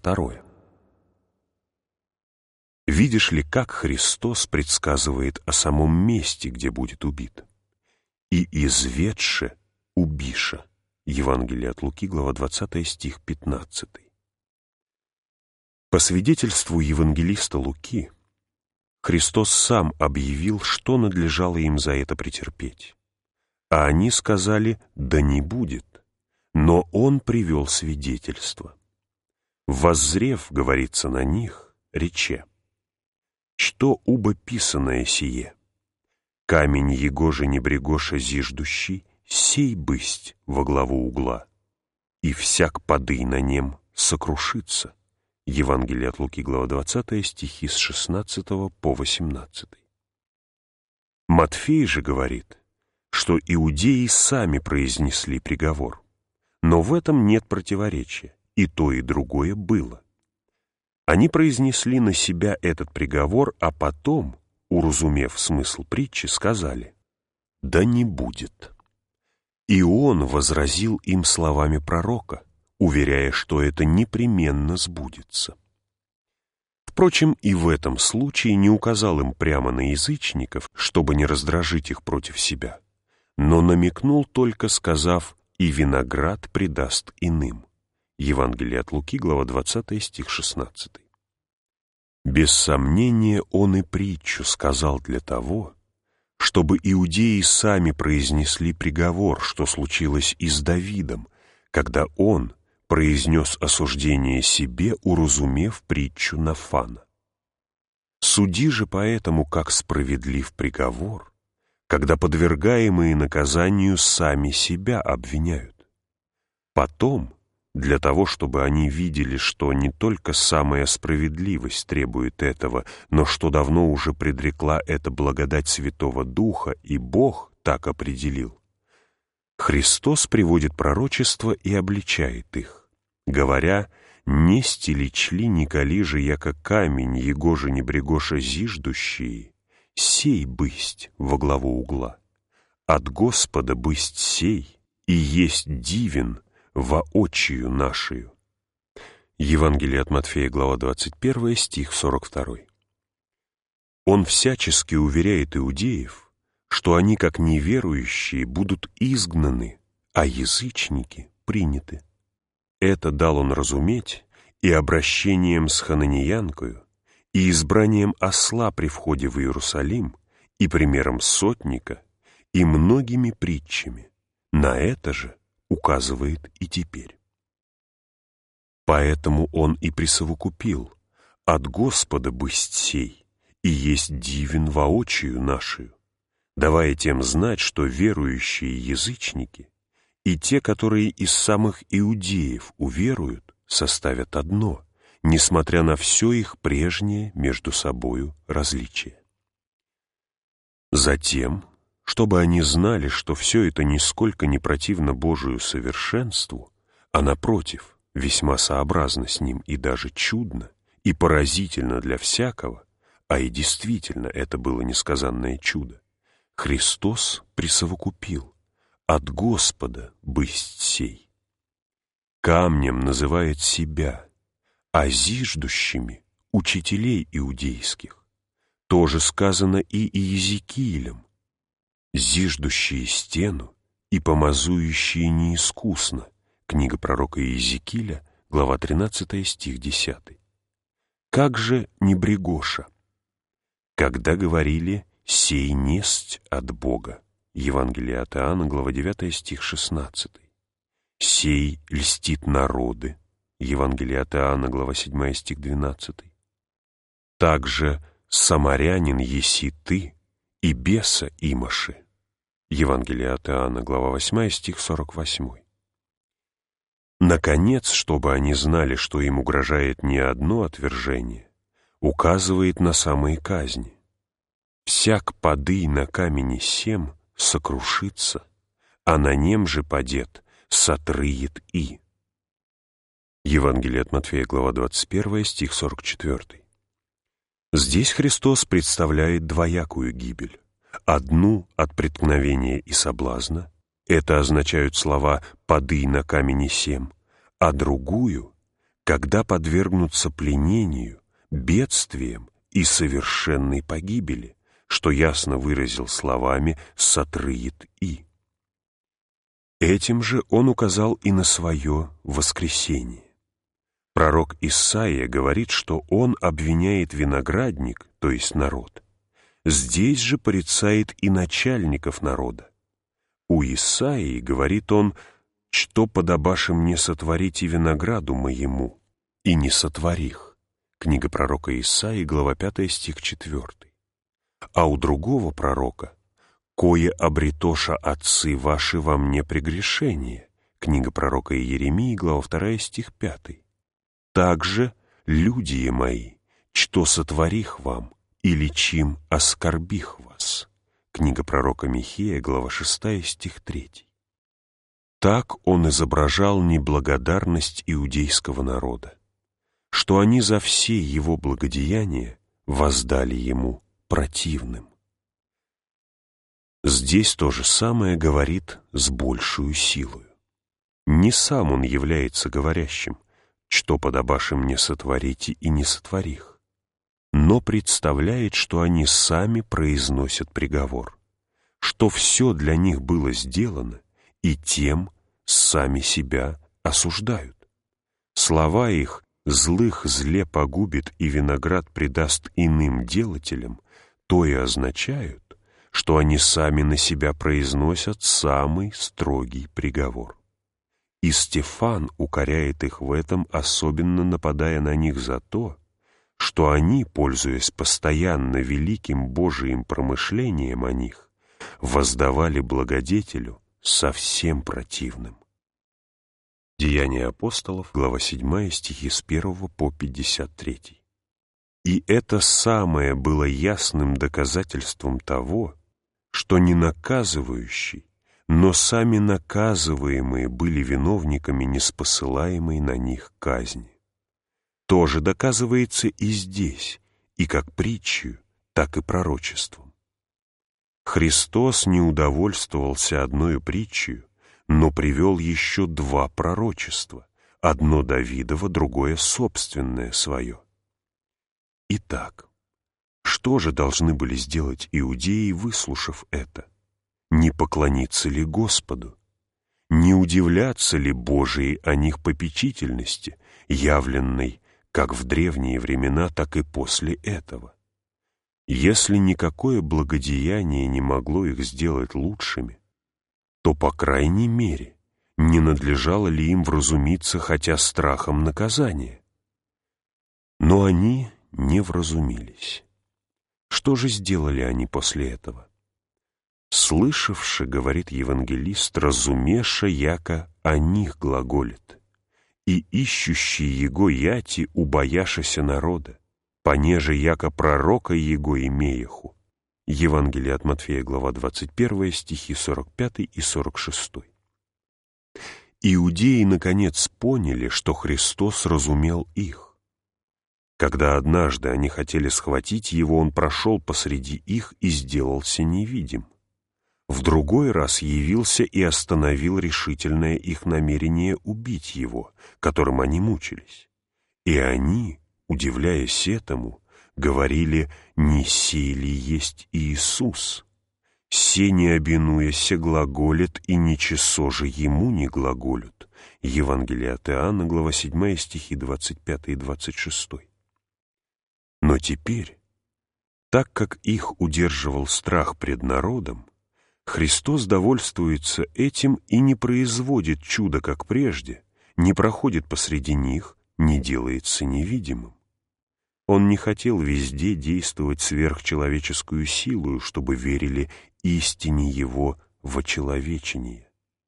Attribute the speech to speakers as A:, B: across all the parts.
A: 42. Видишь ли, как Христос предсказывает о самом месте, где будет убит? «И изведше убиша». Евангелие от Луки, глава 20, стих 15. По свидетельству евангелиста Луки, Христос сам объявил, что надлежало им за это претерпеть. А они сказали: «Да не будет». Но Он привел свидетельство. «Воззрев, — говорится на них, — рече: что убо писаное сие? Камень егоже небрегоша зиждущий, сей бысть во главу угла, и всяк падый на нем сокрушится». Евангелие от Луки, глава 20, стихи с 16 по 18. Матфей же говорит, что иудеи сами произнесли приговор, но в этом нет противоречия, и то, и другое было. Они произнесли на себя этот приговор, а потом, уразумев смысл притчи, сказали: «Да не будет». И он возразил им словами пророка, уверяя, что это непременно сбудется. Впрочем, и в этом случае не указал им прямо на язычников, чтобы не раздражить их против себя, но намекнул только, сказав: «И виноград предаст иным». Евангелие от Луки, глава 20, стих 16. Без сомнения, он и притчу сказал для того, чтобы иудеи сами произнесли приговор, что случилось и с Давидом, когда он произнес осуждение себе, уразумев притчу Нафана. Суди же поэтому, как справедлив приговор, когда подвергаемые наказанию сами себя обвиняют. Потом, для того, чтобы они видели, что не только самая справедливость требует этого, но что давно уже предрекла это благодать Святого Духа, и Бог так определил, Христос приводит пророчество и обличает их, говоря: «Не стелечли николи же, яко камень, егоже небрегоша зиждущие, сей бысть во главу угла. От Господа бысть сей, и есть дивен воочию нашию». Евангелие от Матфея, глава 21, стих 42. Он всячески уверяет иудеев, что они, как неверующие, будут изгнаны, а язычники приняты. Это дал он разуметь и обращением с хананеянкою, и избранием осла при входе в Иерусалим, и примером сотника, и многими притчами. На это же указывает и теперь. Поэтому он и присовокупил: «От Господа бысть сей, и есть дивен воочию нашию», давая тем знать, что верующие язычники и те, которые из самых иудеев уверуют, составят одно, несмотря на все их прежнее между собою различие. Затем, чтобы они знали, что все это нисколько не противно Божию совершенству, а напротив, весьма сообразно с ним и даже чудно, и поразительно для всякого, а и действительно это было несказанное чудо, Христос присовокупил: «От Господа бысть сей». Камнем называет себя, а зиждущими — учителей иудейских. Тоже сказано и Иезекиилем: «Зиждущие стену и помазующие неискусно». Книга пророка Иезекииля, глава 13, стих 10. Как же небрегоша? Когда говорили: «Сей несть от Бога». Евангелие от Иоанна, глава 9, стих 16. «Сей льстит народы». Евангелие от Иоанна, глава 7, стих 12. Также «Самарянин еси ты, и беса имаши». Евангелие от Иоанна, глава 8, стих 48. Наконец, чтобы они знали, что им угрожает не одно отвержение, указывает на самые казни. «Всяк падый на камени сем сокрушится, а на нем же падет сотрыет и». Евангелие от Матфея, глава 21, стих 44. Здесь Христос представляет двоякую гибель. Одну от преткновения и соблазна, это означают слова «падый на камени сем», а другую, когда подвергнутся пленению, бедствиям и совершенной погибели, что ясно выразил словами «сотрыет и». Этим же он указал и на свое воскресение. Пророк Исаия говорит, что он обвиняет виноградник, то есть народ. Здесь же порицает и начальников народа. У Исаии, говорит он, «Что подобаше мне сотворить и винограду моему, и не сотворих». Книга пророка Исаии, глава 5, стих 4. А у другого пророка «Кое обретоша отцы ваши во мне прегрешение». Книга пророка Иеремии, глава 2, стих 5. «Также, люди мои, что сотворих вам, или чим оскорбих вас». Книга пророка Михея, глава 6, стих 3. Так он изображал неблагодарность иудейского народа, что они за все его благодеяния воздали ему противным. Здесь то же самое говорит с большую силою. Не сам он является говорящим, что подобаше мне сотворите и не сотворих, но представляет, что они сами произносят приговор, что все для них было сделано, и тем сами себя осуждают. Слова их «злых зле погубит и виноград предаст иным делателям» то и означают, что они сами на себя произносят самый строгий приговор. И Стефан укоряет их в этом, особенно нападая на них за то, что они, пользуясь постоянно великим Божиим промышлением о них, воздавали благодетелю совсем противным. Деяния апостолов, глава 7, стихи с 1 по 53. И это самое было ясным доказательством того, что не наказывающий, но сами наказываемые были виновниками неспосылаемой на них казни. То же доказывается и здесь, и как притчью, так и пророчеством. Христос не удовольствовался одною притчей, но привел еще два пророчества, одно Давидово, другое собственное свое. Итак, что же должны были сделать иудеи, выслушав это? Не поклониться ли Господу? Не удивляться ли Божией о них попечительности, явленной как в древние времена, так и после этого? Если никакое благодеяние не могло их сделать лучшими, то, по крайней мере, не надлежало ли им вразумиться хотя страхом наказания? Но они не вразумились. Что же сделали они после этого? «Слышавши, — говорит евангелист, — разумеша, яко о них глаголит, и ищущий его яти убояшася народа, понеже яко пророка его имеяху». Евангелие от Матфея, глава 21, стихи 45 и 46. Иудеи, наконец, поняли, что Христос разумел их. Когда однажды они хотели схватить его, он прошел посреди их и сделался невидим. В другой раз явился и остановил решительное их намерение убить его, которым они мучились. И они, удивляясь этому, говорили: «Не сей ли есть Иисус? Се не обинуяся глаголит, и ничего же ему не глаголют». Евангелие от Иоанна, глава 7, стихи 25 и 26. Но теперь, так как их удерживал страх пред народом, Христос довольствуется этим и не производит чуда, как прежде, не проходит посреди них, не делается невидимым. Он не хотел везде действовать сверхчеловеческую силою, чтобы верили истине Его вочеловечения.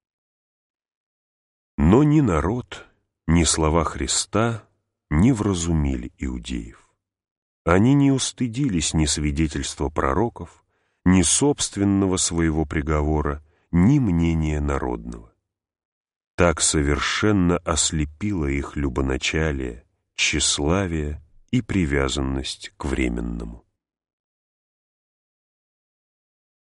A: Но ни народ, ни слова Христа не вразумили иудеев. Они не устыдились ни свидетельства пророков, ни собственного своего приговора, ни мнения народного. Так совершенно ослепило их любоначалие, тщеславие и привязанность к временному.